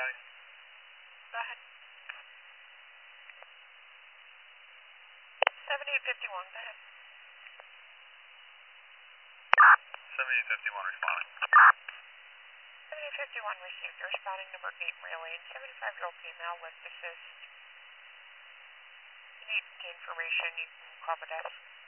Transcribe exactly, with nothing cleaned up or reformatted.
responding. Go ahead. seventy-eight fifty-one, go ahead. seventy-eight fifty-one responding. seventy-eight fifty-one received. You're responding number eight Raylene, seventy-five-year-old female with assist. If you need information, you can call the desk.